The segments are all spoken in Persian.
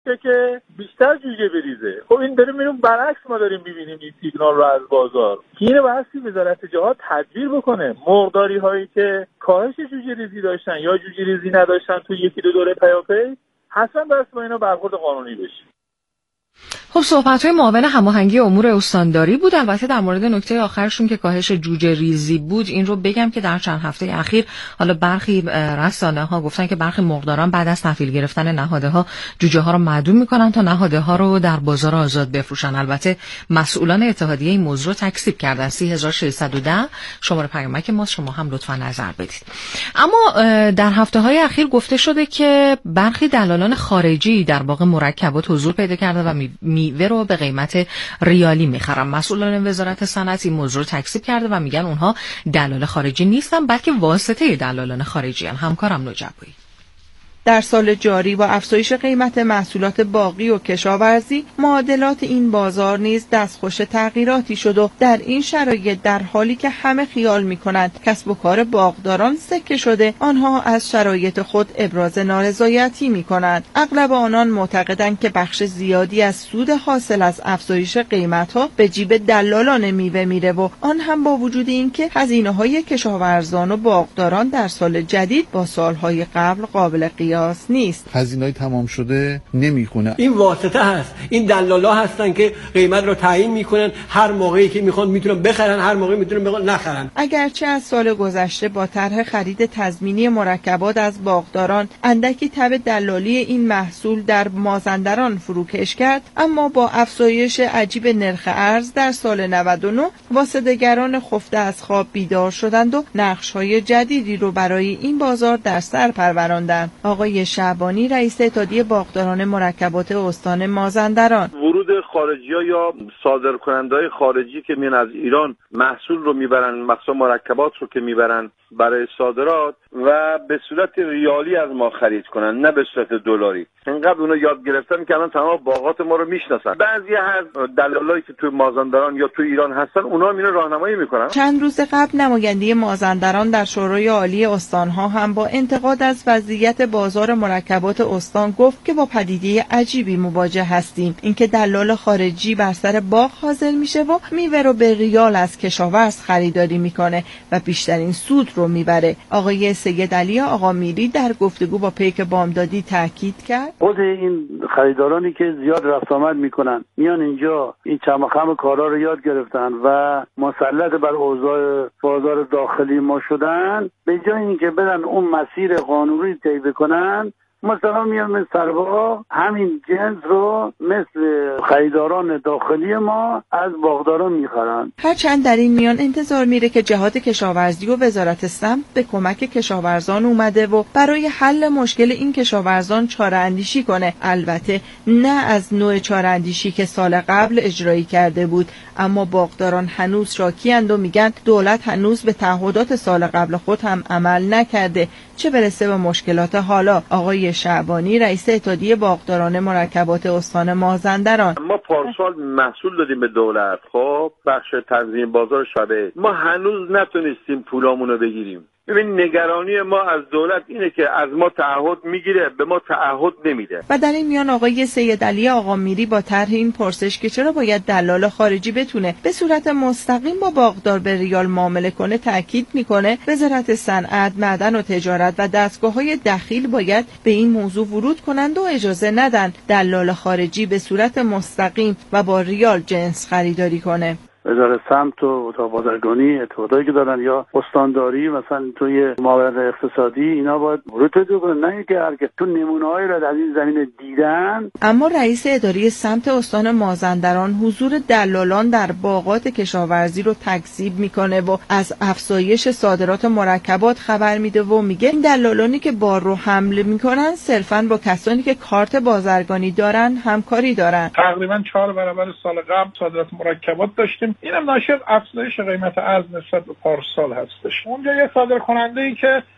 که بیشتر جوجه بریزه. خب این داریم میرون برعکس ما داریم میبینیم این سیگنال رو از بازار. اینو بایستی وزارت جهاد تدبیر بکنه. مرغداری هایی که کاهش جوجه ریزی داشتن یا جوجه ریزی نداشتن تو یکی دو دوره پیاپی حتما باید با اینا برخورد قانونی بشه. خب صحبت‌های معاون هماهنگی امور استانداری بود. البته در مورد نکته آخرشون که کاهش جوجه ریزی بود، این رو بگم که در چند هفته اخیر حالا برخی رسانه‌ها گفتن که برخی مرغداران بعد از تحویل گرفتن نهادها جوجه ها رو معدوم میکنن تا نهادها رو در بازار آزاد بفروشن. البته مسئولان اتحادیه این موضوع رو تکذیب کردن. 3610 شماره پیامک ماست، شما هم لطفا نظر بدید. اما در هفته‌های اخیر گفته شده که برخی دلالان خارجی در باغ مرکبات حضور پیدا کرده و میوه رو به قیمت ریالی میخرن. مسئولان وزارت صنعت این موضوع رو تکذیب کرده و میگن اونها دلال خارجی نیستن بلکه واسطه دلالان خارجی هستن. همکارم نجبایی. در سال جاری با افزایش قیمت محصولات باغی و کشاورزی، معادلات این بازار نیز دستخوش تغییراتی شد و در این شرایط در حالی که همه خیال می‌کنند کسب و کار باغداران سکه شده، آنها از شرایط خود ابراز نارضایتی می‌کنند. اغلب آنان معتقدند که بخش زیادی از سود حاصل از افزایش قیمت‌ها به جیب دلالان میوه میره و آن هم با وجود اینکه هزینه‌های کشاورزان و باغداران در سال جدید با سال‌های قبل قابل قیاس نیست. هزینه‌های تمام شده نمی‌کنه. این واسطه هست، این دلالا هستن که قیمت رو تعیین میکنن، هر موقعی که میخوان میتونن بخرن، هر موقعی میتونن نخرن. اگرچه از سال گذشته با طرح خرید تضمینی مرکبات از باغداران اندکی تب دلالی این محصول در مازندران فروکش کرد، اما با افزایش عجیب نرخ ارز در سال 99 واسطه‌گران خفته از خواب بیدار شدند و نقش‌های جدیدی رو برای این بازار در سر پروراندند. آقای شعبانی رئیس اتحادیه باغداران مرکبات استان مازندران: ورود خارجی‌ها یا صادرکننده‌های خارجی که میان از ایران محصول رو میبرن، مثلا مرکبات رو که میبرن برای صادرات و به صورت ریالی از ما خرید کنن، نه به صورت دلاری. اینقدر اونا یاد گرفتن که الان تمام باغات ما رو میشناسن. بعضی از دلالایی که توی مازندران یا توی ایران هستن، اونا هم اینو راهنمایی میکنن. چند روز قبل نماینده مازندران در شورای عالی استان‌ها هم با انتقاد از وضعیت بازار مرکبات استان گفت که با پدیده عجیبی مواجه هستیم، اینکه دلال خارجی بر سر باغ حاضر میشه و میوه رو به ریال از کشاورز خریداری میکنه و بیشترین سود رو میبره. آقای سید علی آقا میری در گفتگو با پیک بامدادی تاکید کرد: خود این خریدارانی که زیاد رفت آمد میکنن، میان اینجا این چمخم کارا رو یاد گرفتن و مسلط بر اوضاع بازار داخلی ما شدن، به جای اینکه برن اون مسیر قانونی طی بکنن، مثلا میان سربا همین جنس رو مثل خریداران داخلی ما از باغداران میخرن. هرچند در این میان انتظار میره که جهات کشاورزی و وزارت سمت به کمک کشاورزان اومده و برای حل مشکل این کشاورزان چاره اندیشی کنه، البته نه از نوع چاره اندیشی که سال قبل اجرایی کرده بود، اما باغداران هنوز شاکی‌اند و میگن دولت هنوز به تعهدات سال قبل خود هم عمل نکرده، چه برسه به مشکلات حالا. آقای شعبانی رئیس اتحادیه باغداران مرکبات استان مازندران: ما پارسال محصول دادیم به دولت، خب بخش تنظیم بازار شبه، ما هنوز نتونستیم پولامونو بگیریم. ببین نگرانی ما از دولت اینه که از ما تعهد میگیره، به ما تعهد نمیده. و در این میان آقای سید علی آقا میری با طرح این پرسش که چرا باید دلال خارجی بتونه به صورت مستقیم با باغدار به ریال معامله کنه تاکید میکنه وزارت صنعت، معدن و تجارت و دستگاه‌های دخیل باید به این موضوع ورود کنند و اجازه ندن دلال خارجی به صورت مستقیم و با ریال جنس خریداری کنه. وزارت سمت و اتاق بازرگانی اتحادایی که دارن یا استانداری مثلا توی معاونت اقتصادی، اینا باید ورود پیدا کنن، نه اینکه هر که تو نمونه‌هایی را در این زمینه دیدن. اما رئیس اداره سمت استان مازندران حضور دلالان در باغات کشاورزی رو تکذیب میکنه و از افزایش صادرات مرکبات خبر میده و میگه این دلالانی که بار رو حمل میکنن صرفاً با کسانی که کارت بازرگانی دارن همکاری دارن. تقریباً 4 برابر سال قبل صادرات مرکبات داشتیم. اینم ناشی از افزایش قیمت ارز نسبت به پارسال هستش. اونجا یه صادرکننده‌ای که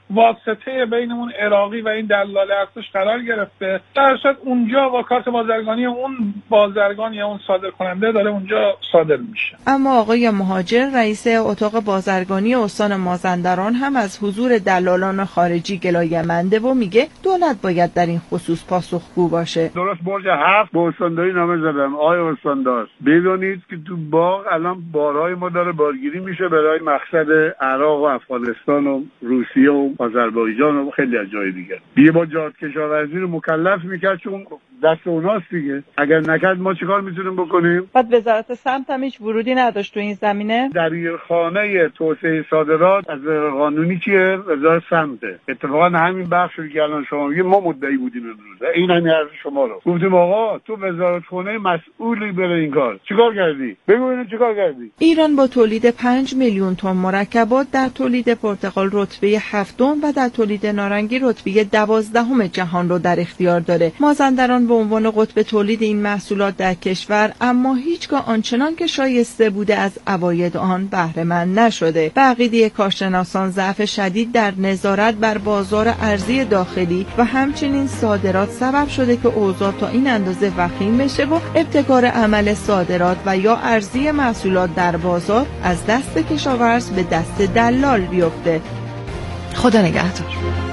واسطه بین اون عراقی و این دلال ارزش قرار گرفته، در صورت اونجا واکات بازرگانی اون بازرگان یا اون صادر کننده داره اونجا صادر میشه. اما آقای مهاجر رئیس اتاق بازرگانی استان مازندران هم از حضور دلالان خارجی گلایه‌منده و میگه دولت باید در این خصوص پاسخگو باشه. درست برج 7 به استانداری نامه زدم. آقای استاندار بدونید که تو باغ الان بارهای ما داره بارگیری میشه برای مقصد عراق و افغانستان و روسیه و آذربایجان و خیلی از جای دیگه. یه با جهاد کشاورزی رو مکلف میکرد چون دست اوناست دیگه. اگر نکرد ما چیکار میتونیم بکنیم؟ بعد وزارت سمت هم هیچ ورودی نداشت تو این زمینه. دبیرخانه توسعه صادرات از قانونی چیه؟ وزارت سمته. اتفاقا همین بخشی که الان شما میگید ما مدعی بودیم امروز. این همین عرض شما رو. گفتیم آقا تو وزارتخونه مسئولی بره این کار. چیکار کردی؟ بگو اینو چیکار کردی؟ ایران با تولید 5 میلیون تن مرکبات در تولید پرتقال رتبه 7 و در تولید نارنگی رتبه 12 جهان رو در اختیار داره. مازندران به عنوان قطب تولید این محصولات در کشور اما هیچگاه آنچنان که شایسته بوده از عواید آن بهره مند نشده. به عقیده کارشناسان ضعف شدید در نظارت بر بازار ارزی داخلی و همچنین صادرات سبب شده که اوضاع تا این اندازه وخیم بشه و ابتکار عمل صادرات و یا ارزی محصولات در بازار از دست کشاورز به دست دلال بیفته. خدا نگهدار.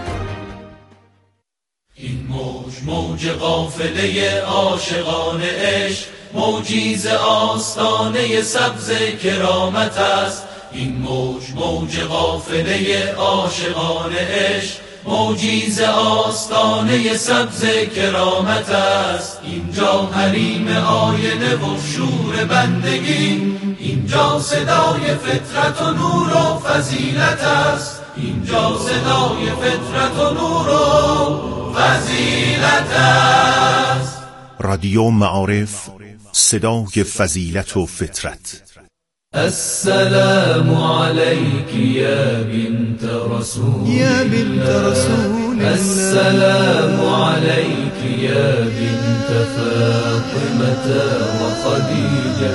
این موج قافله عاشقان عشق، موجی ز آستانه سبز کرامت است. این موج قافله عاشقان عشق، موجی ز آستانه سبز کرامت است. اینجا حریم آینه و شور بندگی، اینجا صدای فطرت و نور و فضیلت است. اینجا صدای فطرت و نور و فضیلت است. رادیو معارف، صدای فضیلت و فطرت. السلام عليك يا بنت رسول الله، السلام عليك يا بنت فاطمة وخديجة،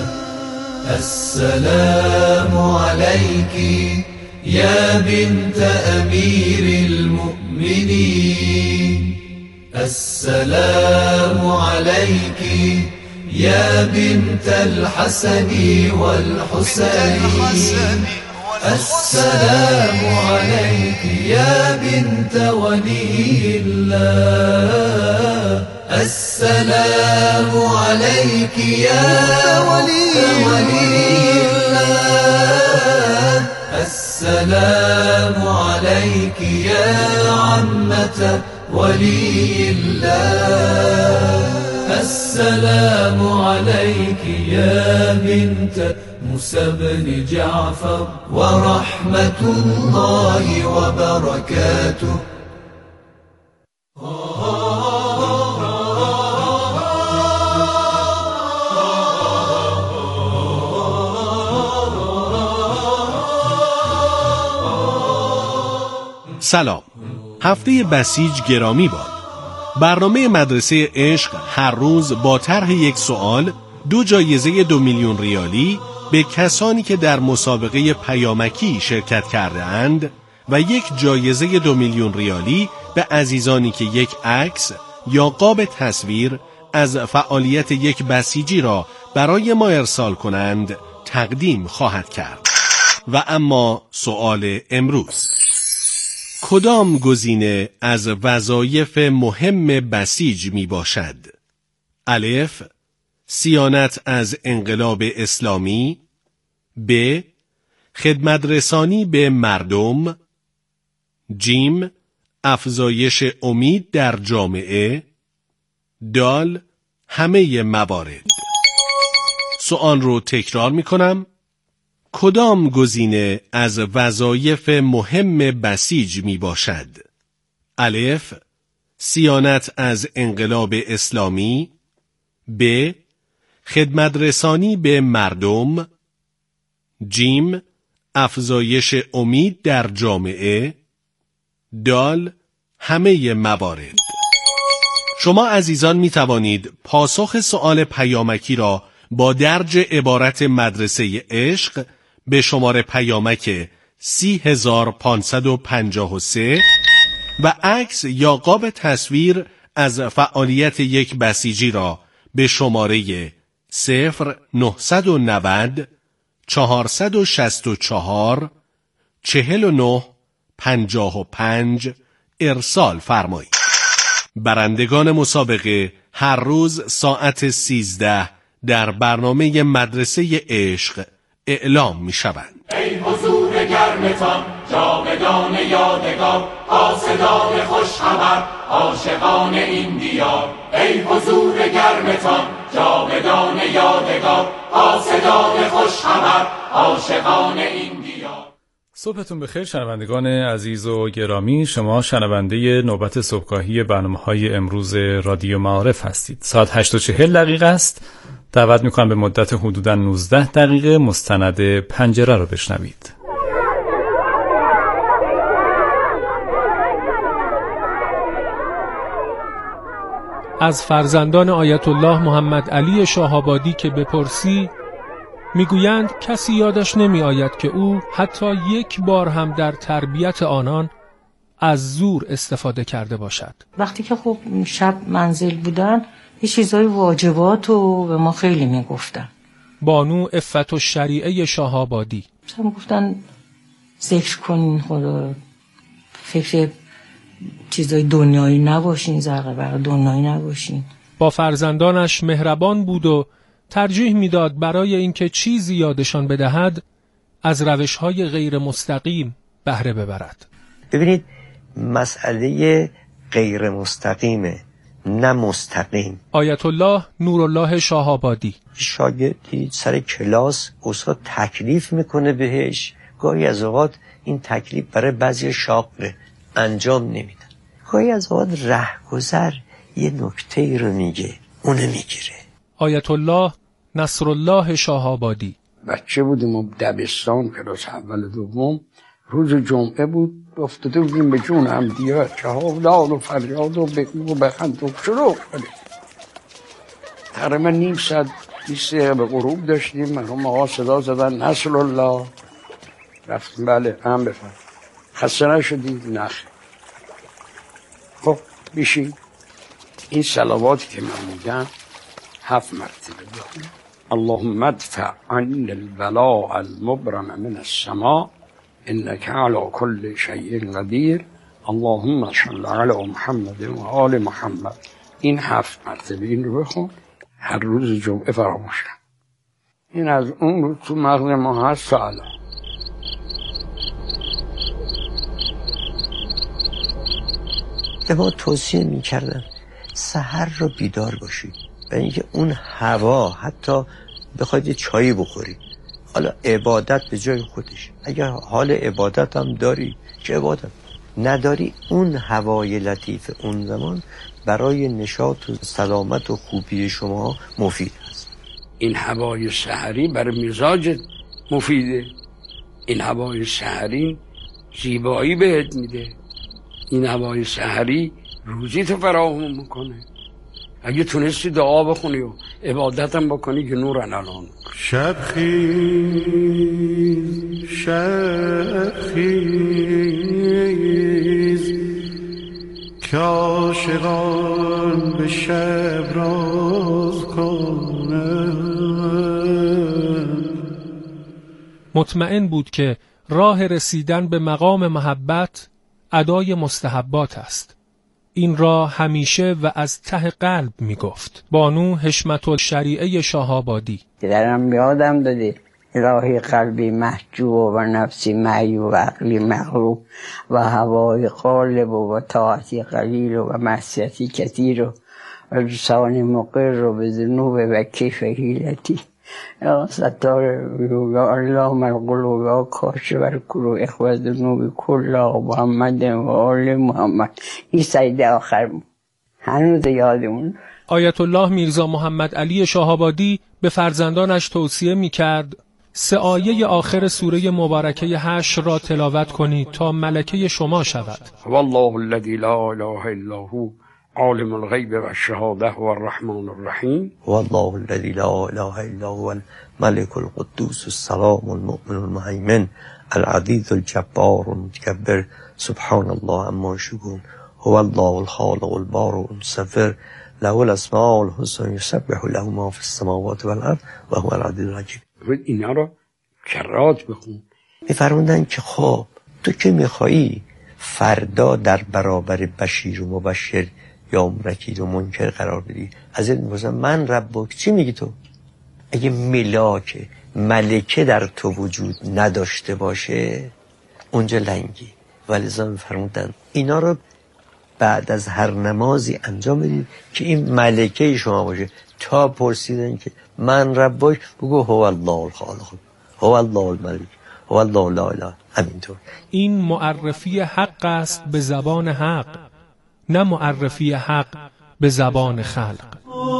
السلام عليك يا بنت أمير المؤمنين، السلام عليك يا بنت الحسن والحسين، السلام عليك يا بنت ولي الله، السلام عليك يا ولي الله، السلام عليك يا عمة ولي الله، السلام عليك يا بنت موسى بن جعفر ورحمة الله وبركاته. سلام. هفته بسیج گرامی باد. برنامه مدرسه عشق هر روز با طرح یک سوال 2 جایزه 2 میلیون ریالی به کسانی که در مسابقه پیامکی شرکت کرده اند و 1 جایزه 2 میلیون ریالی به عزیزانی که 1 عکس یا قاب تصویر از فعالیت یک بسیجی را برای ما ارسال کنند تقدیم خواهد کرد. و اما سوال امروز: کدام گزینه از وظایف مهم بسیج می باشد؟ الف: صیانت از انقلاب اسلامی. ب: خدمت رسانی به مردم. جیم: افزایش امید در جامعه. دال: همه موارد. سوال رو تکرار می کنم. کدام گزینه از وظایف مهم بسیج می باشد؟ الف: صیانت از انقلاب اسلامی. ب: خدمت رسانی به مردم. جیم: افزایش امید در جامعه. دال: همه موارد. شما عزیزان می توانید پاسخ سؤال پیامکی را با درج عبارت مدرسه عشق به شماره پیامک 30,553 و عکس یا قاب تصویر از فعالیت یک بسیجی را به شماره 0990 464 49 55 ارسال فرمایید. برندگان مسابقه هر روز ساعت 13 در برنامه مدرسه عشق اعلام می شوند. ای حضور گرمتان جاودان یادگار، قاصدان خوش خبر عاشقان این دیار. ای حضور گرمتان جاودان یادگار، قاصدان خوش خبر عاشقان این دیار. صبحتون بخیر شنوندگان عزیز و گرامی. شما شنونده نوبت صبحگاهی برنامه‌های امروز رادیو معارف هستید. ساعت 8:40 است. دعوت میکنم به مدت حدوداً 19 دقیقه مستند پنجره رو بشنوید. از فرزندان آیت الله محمد علی شاه‌آبادی که بپرسی میگویند کسی یادش نمی آید که او حتی یک بار هم در تربیت آنان از زور استفاده کرده باشد. وقتی که خب شب منزل بودن یه چیزای واجبات رو به ما خیلی میگفتن. بانو عفت الشریعه شاه‌آبادی مثلا گفتن ذکر کنین خدا، فکر چیزای دنیایی نباشین، زرق برق دنیایی نباشین. با فرزندانش مهربان بود و ترجیح میداد برای اینکه چیزی یادشان بدهد از روش‌های غیر مستقیم بهره ببرد. ببینید مسئله غیر مستقیمه نه مستقیم. آیت الله نورالله شاه‌آبادی شاگردی سر کلاس استاد تکلیف میکنه بهش، گاهی از اوقات این تکلیف برای بعضی شاقه انجام نمیدن، گاهی از اوقات رهگذر یه نکته ای رو میگه اونو میگیره. آیت الله نصرالله شاه‌آبادی بچه بودیم و دبستان کلاس اول دوم، روز جمعه بود، افتاده بودیم به جون هم دیگه، بچه ها لال و فریاد و بگو و بخند و شروع کنیم. تقریبا نیم ساعت 20 دقیقه به غروب داشتیم، مرحوم آقا صدا زدن نصرالله، رفتیم بله هم بفرم، خسته نشدید؟ نخ. خب بیشین. این صلواتی که من میگم 7 مرتبه بخونم. اللهم ادفع عنا البلاء المبرم من السماء انك على كل شيء قدير اللهم صل على محمد و آل محمد. این 7 مرتبه این رو بخون، هر روز جمعه فراموش نکن. این از اون رو تو مغز ما هست تا الان. به ما توصیه میکردن سحر رو بیدار باشید، برای اینکه اون هوا حتی بخواید یه چایی بخورید، حالا عبادت به جای خودش، اگر حال عبادت هم داری که عبادت نداری، اون هوای لطیف اون زمان برای نشاط و سلامت و خوبی شما مفید است. این هوای سحری برای مزاجت مفیده، این هوای سحری زیبایی بهت میده، این هوای سحری روزی تو فراهم میکنه. اگه تونستی دعا بخونی و عبادت هم بکنی که نورن الان. شب خیز شب خیز که عاشقان به شب راز کنند. مطمئن بود که راه رسیدن به مقام محبت ادای مستحبات است. این را همیشه و از ته قلب می گفت. بانو حشمت الشریعه شاه‌آبادی درم یادم داده الهی قلبی محجوب و نفسی معیوب و عقلی مغلوب و هوای قالب و طاعتی قلیل و معصیتی کثیر و لسان مقر و به ذنوب و کیف حیلتی یا ستار یا الله مرقلوب یا کاشف الکروب اخوة ذنوب کل محمد و آل محمد. این سجده آخر هنوز یادمون. آیت الله میرزا محمد علی شاه‌آبادی به فرزندانش توصیه می‌کرد 3 آیه آخر سوره مبارکه حشر را تلاوت کنید تا ملکه شما شود. والله الذی لا اله الا هو عالم الغیب و الشهاده و الرحمن الرحیم هو الله الذی لا اله الا هو الملك القدوس السلام المؤمن المهیمن العزیز الجبار المتکبر سبحان الله عما یشركون هو الله الخالق البارئ المصور له الاسماء الحسنى یسبح له ما فی السماوات والارض و هو العزیز الحکیم. اینا رو کرات بخون. میفرمودن که خب تو که میخوایی فردا در برابر بشیر و مبشر یا نکیر و منکر قرار بدی، از این میپرسن من ربک، چی میگی تو؟ اگه ملاک ملکه در تو وجود نداشته باشه اونجا لنگی. ولذا میفرمودن اینا رو بعد از هر نمازی انجام بدید که این ملکه شما باشه. تا پرسیدن که من ربک، بگو هو الله الخالق هو الله الملک هو الله لا اله. همینطور این معرفی حق است به زبان حق، نه معرفی حق به زبان خلق.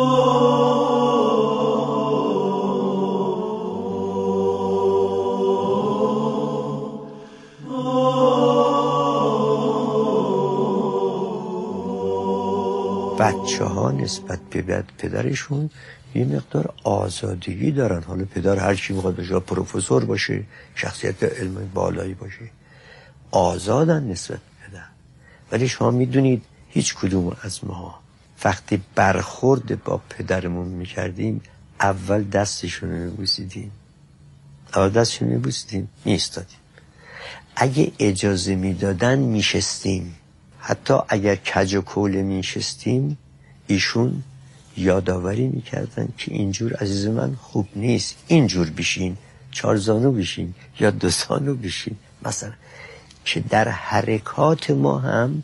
بچه ها نسبت به پدرشون یه مقدار آزادگی دارن. حالا پدر هر چی میخواد بشه، پروفسور باشه، شخصیت علمی بالایی باشه، آزادن نسبت به پدر. ولی شما میدونید هیچ کدوم از ما وقتی برخورد با پدرمون میکردیم اول دستشون رو میبوسیدیم، میستادیم. اگه اجازه میدادن میشستیم، حتی اگر کج و کوله میشستیم ایشون یادآوری میکردن که اینجور عزیز من خوب نیست، اینجور بشین، 4 زانو بشین یا 2 زانو بشین مثلا، که در حرکات ما هم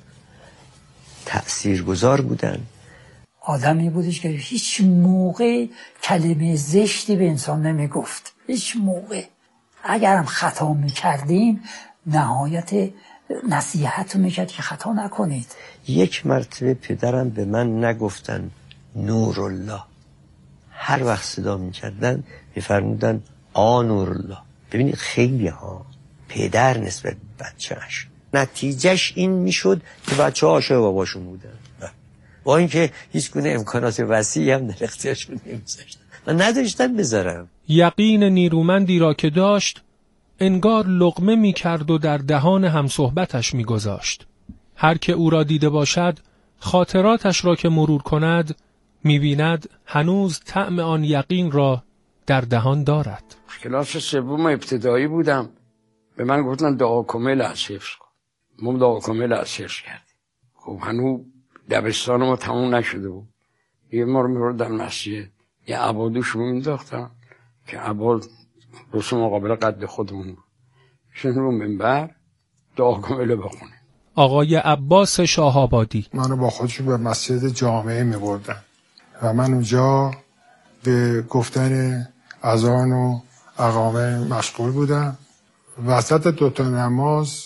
تأثیرگذار بودن. آدمی بودش که هیچ موقع کلمه زشتی به انسان نمیگفت، هیچ موقع. اگرم خطا میکردیم نهایت نصیحت رو میکرد که خطا نکنید. یک مرتبه پدرم به من نگفتن نورالله، هر وقت صدا میکردن میفرمودن نورالله. ببینید خیلی ها پدر نسبت به بچه‌اش، نتیجهش این میشد که بچه ها عاشق باباشون بودن، با اینکه هیچ گونه امکانات وسیعی هم در اختیارشون نمیذاشتن و نداشتن بذارم. یقین نیرومندی را که داشت انگار لقمه میکرد و در دهان همصحبتش میگذاشت. هر که او را دیده باشد خاطراتش را که مرور کند میبیند هنوز طعم آن یقین را در دهان دارد. کلاس 3 ابتدایی بودم، به من گفتن دعا کامل از حفظ کن. ما دعا کامل از حفظ کردیم. خب هنوز دبستان ما تموم نشده بود. یه ما رو میبردن مسجد، یه عبادوش رو مینداختن که عباد رسوم مقابل قد خودمون بود. شن رو منبر دعا کامل بخونیم. آقای عباس شاهآبادی منو با خودشون به مسجد جامعه میبردن و من اونجا به گفتن اذان و اقامه مشغول بودم. وسط 2 نماز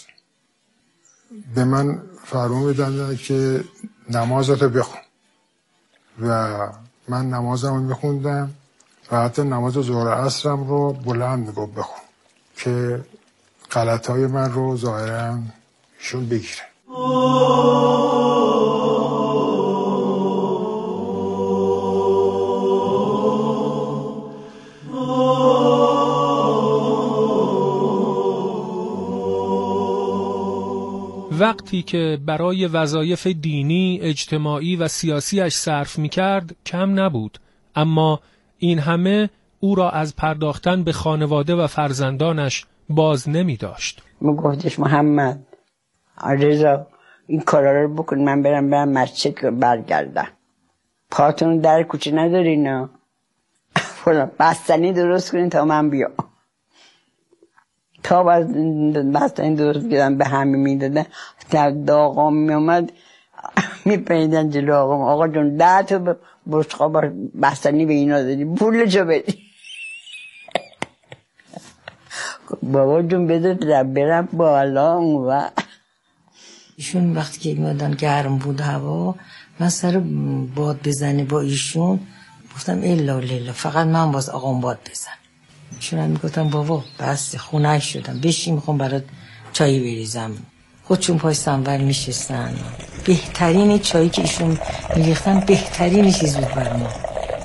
به من فرمودن که نمازتو بخون و من نمازمو میخوندم و حتی نماز ظهر عصرم رو بلند میگفت بخون که غلطهای من رو ظاهراً ایشون بگیره. وقتی که برای وظایف دینی، اجتماعی و سیاسیش صرف می‌کرد کم نبود، اما این همه او را از پرداختن به خانواده و فرزندانش باز نمی‌داشت. گفتش محمد رضا این کارا رو بکن، من برم مسجد برگردم. پاتون در کوچه ندارین نه؟ فلان بستنی درست کنین تا من بیام. تا بستنی درست کردم به همه میدادن. تا آقا میامد میپریدن جلو آقا. آقا جون 10 تا بشقا بستنی به اینا دادی، پولشو بدی. بابا جون بذار برم بالا و ایشون وقتی که میادن گرم بود هوا، من سر باد بزنه با ایشون گفتم الا لیلا فقط من باز آقام باد بزن. ایشون هم میگفتم بابا بس خونه شدم بشین میخوام برات چای بریزم خودشون پای صنول میشستن. بهترین چایی که ایشون میریختن بهترین چیز بود بر ما.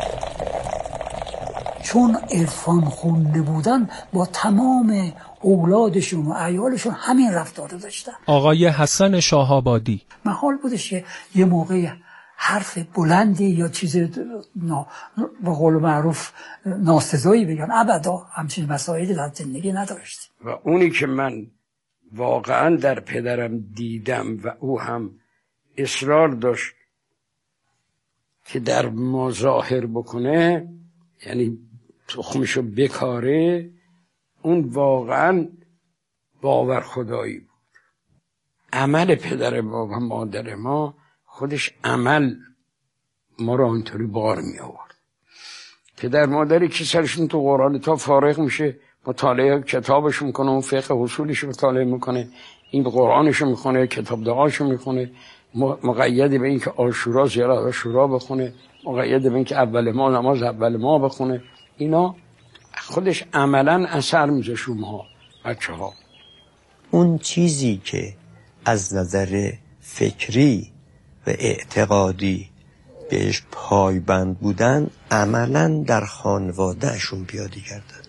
چون عرفان خونده بودن با تمام اولادشون و عیالشون همین رفتار داشتن. آقای حسن شاه‌آبادی: محال بودش که یه موقع حرف بلندی یا چیز به قول معروف ناسزایی بگن. ابدا همچین مسائلی در زندگی نداشت. و اونی که من واقعا در پدرم دیدم و او هم اصرار داشت که در ما ظاهر بکنه، یعنی تخمشو بکاره، اون واقعا باور خدایی بود. عمل پدر ما و مادر ما خودش عمل ما رو اینطوری بار می آورد. پدر مادری که سرشون تو قرآن تا فارغ میشه، مطالعه کتابش میکنه، اون فقه اصولش مطالعه میکنه، این به قرآنش میخونه، کتاب دعاشو میخونه، مقید به این که عاشورا زیارت عاشورا بخونه، مقید به این که اول ما نماز اول ما بخونه. اینا خودش عملا اثر میذاره شما بچه ها. اون چیزی که از نظر فکری و اعتقادی بهش پایبند بودن عملا در خانوادهشون پیاده کردن.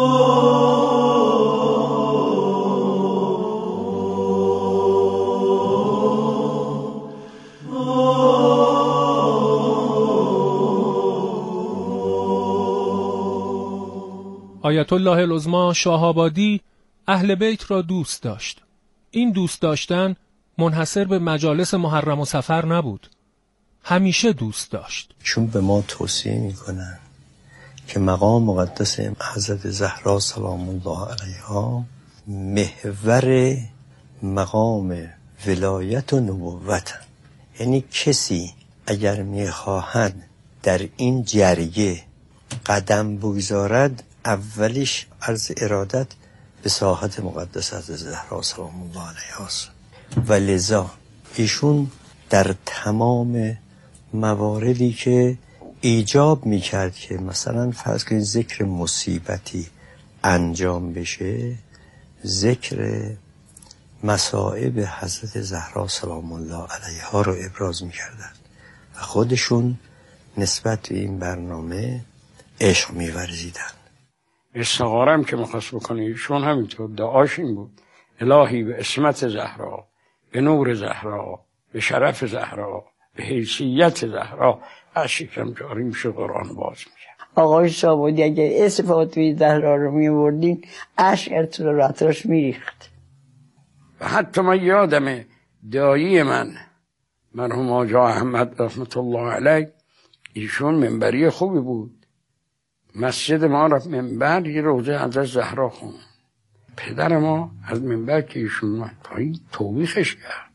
آیت الله العظمی شاه‌آبادی اهل بیت را دوست داشت. این دوست داشتن منحصر به مجالس محرم و سفر نبود. همیشه دوست داشت. چون به ما توصیه میکنن که مقام مقدس حضرت زهرا سلام الله علیها محور مقام ولایت و نبوت، یعنی کسی اگر میخواهد در این جریه قدم بگذارد اولیش عرض ارادت به ساحت مقدس حضرت زهرا سلام الله علیها است. و لذا ایشون در تمام مواردی که ایجاب میکرد که مثلا فرض کنید ذکر مصیبتی انجام بشه، ذکر مصائب حضرت زهرا سلام الله علیها رو ابراز میکردن و خودشون نسبت به این برنامه عشق میورزیدن. استخارم که مخواست بکنه ایشون همینطور دعاش این بود: الهی به اسمت زهرا، به نور زهرا، به شرف زهرا، به حیثیت زهرا، اشکم جاری میشه قرآن باز میشه. آقای شاه‌آبادی اگه اسم فاطمه زهرا رو میوردین اشک تو راتش میریخت. و حتی من یادمه دایی من مرحوم آقا احمد رحمت الله علیه، ایشون منبری خوبی بود، مسجد ما را منبر یه روزه حضرت زهرا خون. پدر ما از منبر که ایشون اومد پایین توبیخش کرد،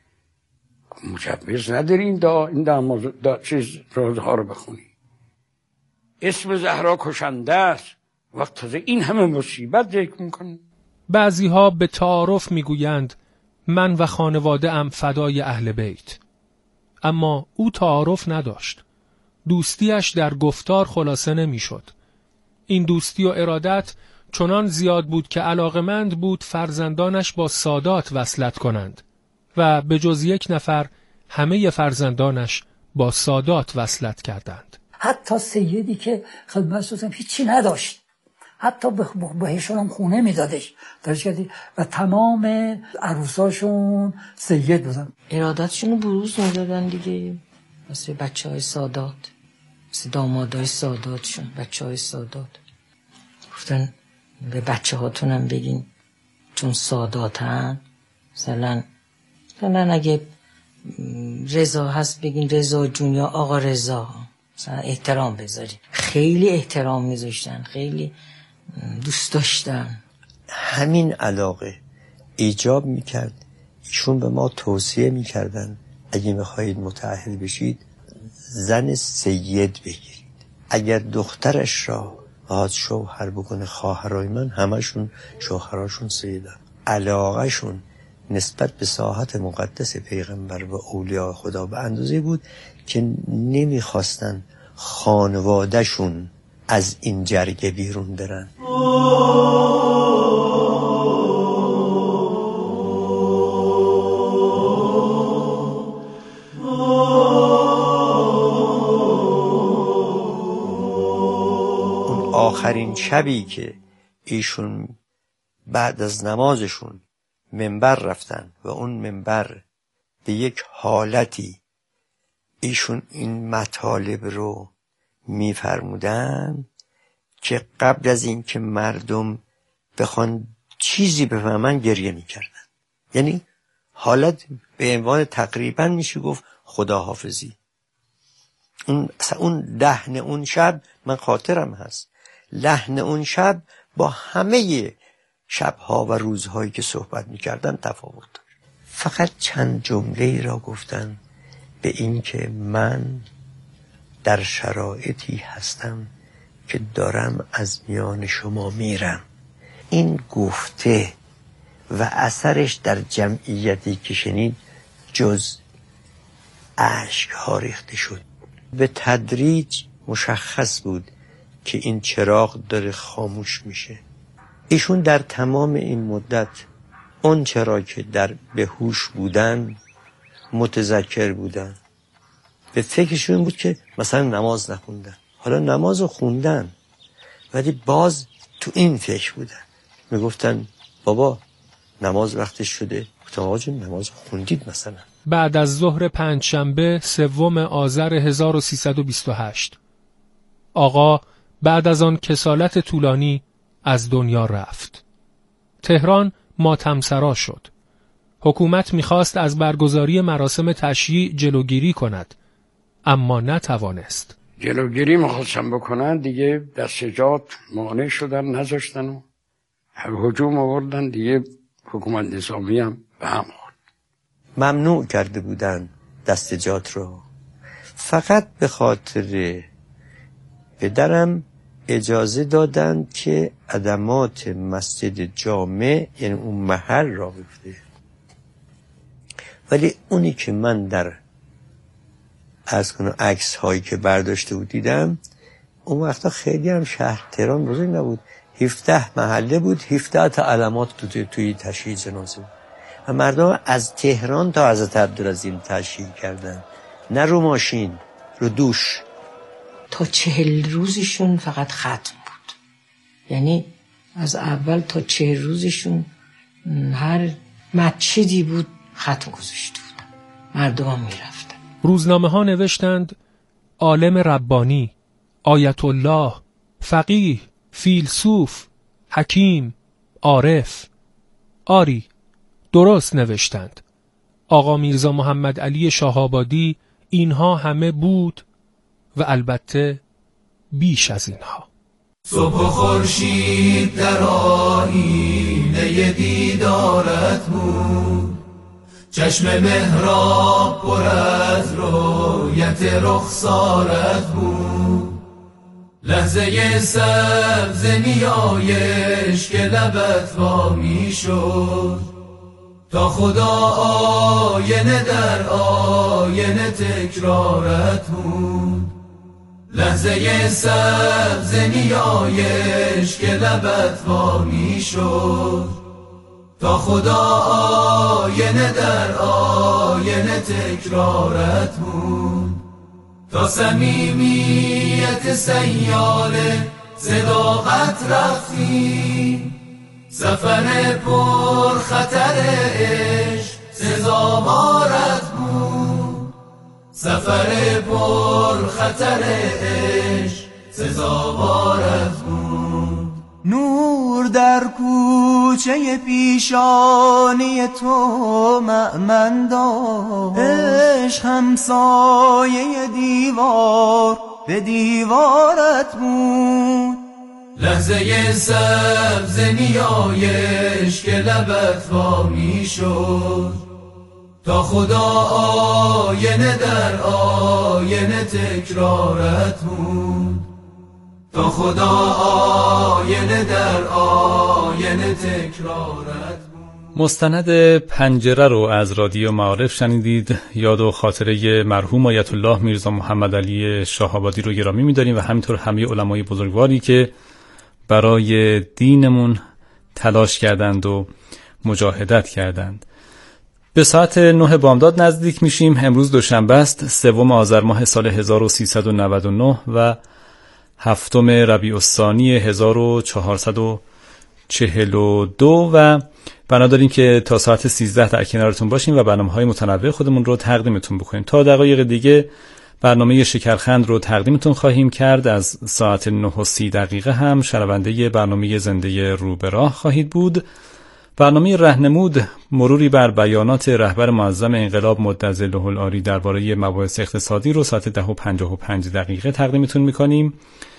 مجوز نداری این چیز روزها رو بخونی، اسم زهرا کشنده است، وقت تازه این همه مصیبت ذکر میکنی. بعضی ها به تعارف میگویند من و خانواده ام فدای اهل بیت، اما او تعارف نداشت. دوستیش در گفتار خلاصه نمیشد. این دوستی و ارادت چنان زیاد بود که علاقمند بود فرزندانش با سادات وصلت کنند و به جز یک نفر همه فرزندانش با سادات وصلت کردند. حتی سیدی که خدمت سوزم هیچی نداشت، حتی بهشون هم خونه میدادش و تمام عروساشون سید بودن. ارادتشون رو بروز میدادن دیگه، مثل بچه های سادات، مثل دامادای ساداتشون، بچه های سادات. گفتن به بچه هاتونم بگین چون ساداتن، مثلا اگه رضا هست بگین رضا جون یا آقا رضا، مثلا احترام بذارین. خیلی احترام میذاشتن، خیلی دوست داشتن. همین علاقه ایجاب میکرد ایشون به ما توصیه میکردن اگه میخواهید متأهل بشید زن سید بگیرید. اگر دخترش را باید شوهر بکنه، خواهرای من همشون شوهراشون سیدن. علاقهشون نسبت به ساحت مقدس پیغمبر و اولیاء خدا به اندازه بود که نمیخواستن خانوادهشون از این جرگه بیرون برن. آخرین شبی که ایشون بعد از نمازشون منبر رفتن و اون منبر به یک حالتی ایشون این مطالب رو میفرمودن که قبل از این که مردم بخوان چیزی بفهمن گریه میکردن. یعنی حالت به عنوان تقریبا میشه گفت خداحافظی. اون لحن اون شب من خاطرم هست، لحن اون شب با همه شبها و روزهایی که صحبت میکردن تفاوت داشت. فقط چند جمله را گفتن به این که من در شرایطی هستم که دارم از میان شما میرم. این گفته و اثرش در جمعیتی که شنید جز اشک ها ریخته شد. به تدریج مشخص بود که این چراغ داره خاموش میشه. ایشون در تمام این مدت اون چرا که در به هوش بودن متذکر بودن، به فکرشون بود که مثلا نماز نخوندن، حالا نماز خوندن ولی باز تو این فکر بودن. میگفتن بابا نماز وقتش شده. گفتم آقا جون نماز خوندید مثلا؟ بعد از ظهر پنجشنبه 3 آذر 1328 آقا بعد از آن کسالت طولانی از دنیا رفت. تهران ماتمسرا شد. حکومت میخواست از برگزاری مراسم تشییع جلوگیری کند اما نتوانست. جلوگیری میخواستن بکنن دیگه دستجات مانع شدن، نذاشتن و هجوم آوردن دیگه. حکومت نظامی هم به هم خورد. ممنوع کرده بودن دستجات رو. فقط به خاطر پدرم اجازه دادن که خدمات مسجد جامع یعنی اون محل را بفته. ولی اونی که من در از کنم عکس هایی که برداشته بود دیدم، اون وقتا خیلی هم شهر تهران بزرگ نبود، 17 محله بود، 17 تا علامات توی تشییع جنازه و مردم از تهران تا حضرت عبدالعظیم تشییع کردن، نه رو ماشین، رو دوش. تا 40 روزشون فقط ختم بود. یعنی از اول تا 40 روزشون هر مسجدی بود ختم گذاشته بودن، مردم هم میرفتن. روزنامه ها نوشتند عالم ربانی، آیت الله، فقیه، فیلسوف، حکیم، عارف. آری درست نوشتند. آقا میرزا محمد علی شاهآبادی اینها همه بود و البته بیش از اینها. صبح و خورشید در آیینه دیدارت بود، چشم محراب پر از رویت رخسارت بود، لحظه سبز نیایش که لبت وامی شد، تا خدا آینه در آینه تکرارت بود، لحظه سبز نیایش که لبت وامی شد، تا خدا آینه در آینه تکرارت بود، تا صمیمیت سیاله صداقت رفتی، سفر پر خطر عشق سزاوارت بود، سفر پر خطر عشق سزاوارت بود. نور در کوچه پیشانی تو مأمن داشت، عشق همسایه دیوار به دیوارت بود، لحظه سبز نیایش که لبت وامی شد، تا خدا آینه در آینه تکرارت بود، تا خدا آینه در آینه تکرارت بود. مستند پنجره رو از رادیو معارف شنیدید. یاد و خاطره مرحوم آیت الله میرزا محمد علی شاهآبادی رو گرامی می‌داریم و همینطور همه علمای بزرگواری که برای دینمون تلاش کردند و مجاهدت کردند. به ساعت 9 بامداد نزدیک میشیم. امروز دوشنبه است، 3 آذر ماه سال 1399 و 7 ربیع الثانی 1442 و بنا داریم که تا ساعت 13 در کنارتون باشیم و برنامه‌های متنوع خودمون رو تقدیمتون بکنیم. تا دقایق دیگه برنامه شکرخند رو تقدیمتون خواهیم کرد. از ساعت 9:30 هم شنونده برنامه زنده رو به راه خواهید بود. برنامه راهنمود مروری بر بیانات رهبر معظم انقلاب مدظله العالی درباره مباحث اقتصادی رو ساعت 10:55 تقدیمتون میکنیم.